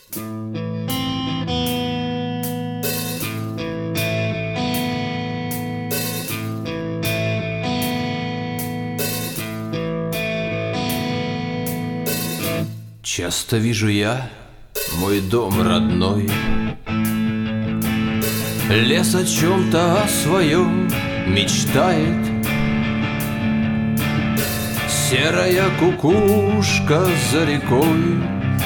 Часто вижу я мой дом родной, лес о чем-то о своем мечтает. Серая кукушка за рекой.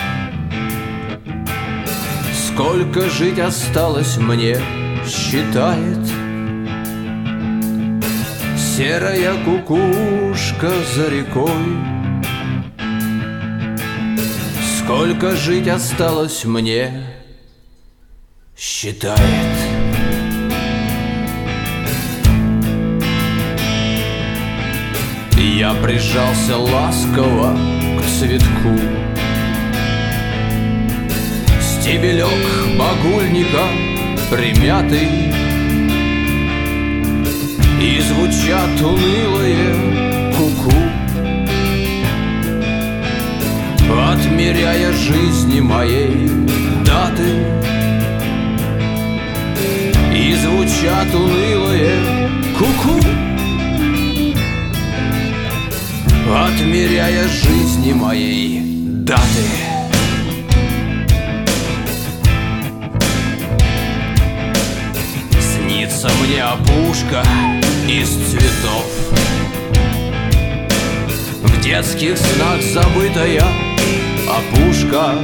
Сколько жить осталось мне, считает. Серая кукушка за рекой. Сколько жить осталось мне, считает. Я прижался ласково к цветку. Стебелек багульника примятый, и звучат унылые ку-ку, отмеряя жизни моей даты. И звучат унылые ку-ку, отмеряя жизни моей даты. Снится мне опушка из цветов, в детских снах забытая опушка.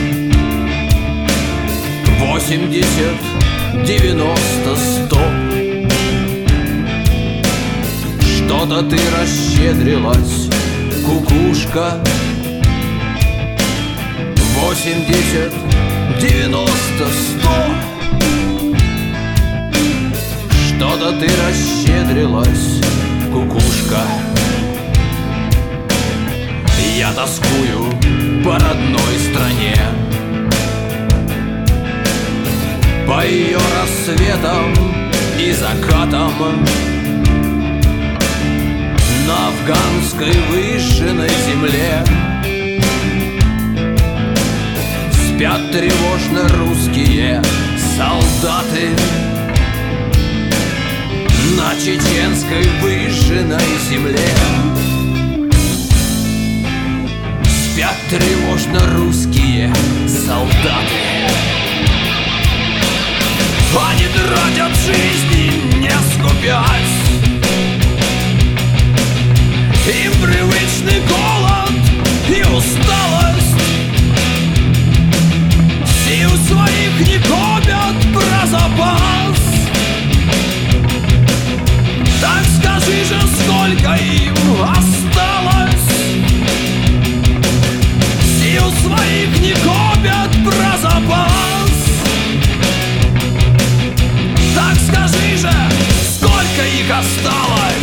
80, 90, 100. Что-то ты расщедрилась, кукушка. 80, 90, 100. Что-то ты расщедрилась, кукушка. Я тоскую по родной стране, по ее рассветам и закатам. На афганской выжженной земле спят тревожно русские солдаты. На чеченской выжженной земле спят тревожно русские солдаты. Они тратят жизни, не скупясь. Им привычный голод и усталость. Сил своих не копят про запас. Так скажи же, сколько им осталось. Сил своих не копят про запас. Так скажи же, сколько их осталось.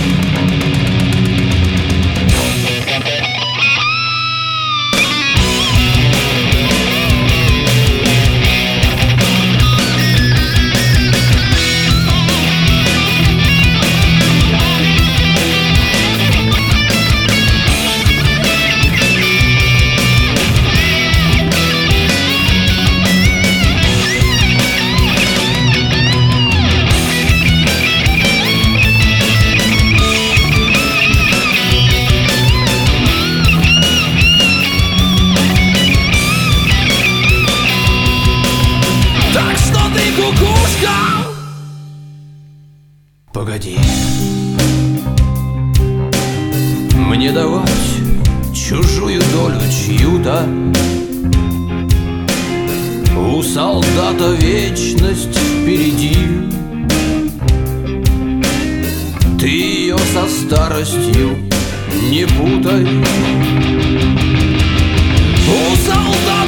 Погоди, мне давать чужую долю чью-то. У солдата вечность впереди. Ты ее со старостью не путай. У солдата